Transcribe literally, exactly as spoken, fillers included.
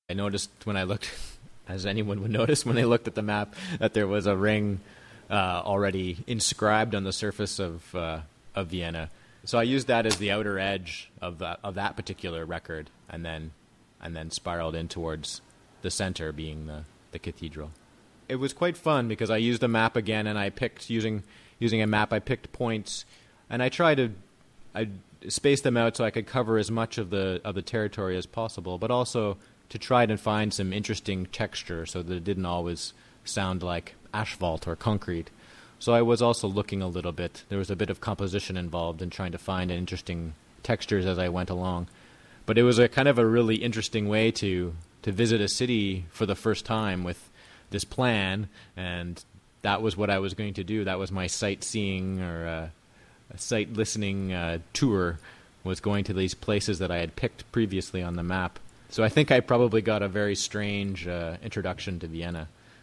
I noticed when I looked, as anyone would notice when they looked at the map, that there was a ring uh, already inscribed on the surface of uh, of Vienna. So I used that as the outer edge of that of that particular record, and then and then spiraled in towards the center, being the, the cathedral. It was quite fun because I used a map again, and I picked using using a map. I picked points, and I tried to I spaced them out so I could cover as much of the of the territory as possible, but also to try to find some interesting texture so that it didn't always sound like asphalt or concrete. So I was also looking a little bit. There was a bit of composition involved in trying to find interesting textures as I went along. But it was a kind of a really interesting way to to visit a city for the first time with this plan, and that was what I was going to do. That was my sightseeing or uh, a sight listening uh, tour, was going to these places that I had picked previously on the map. So I think I probably got a very strange uh, introduction to Vienna.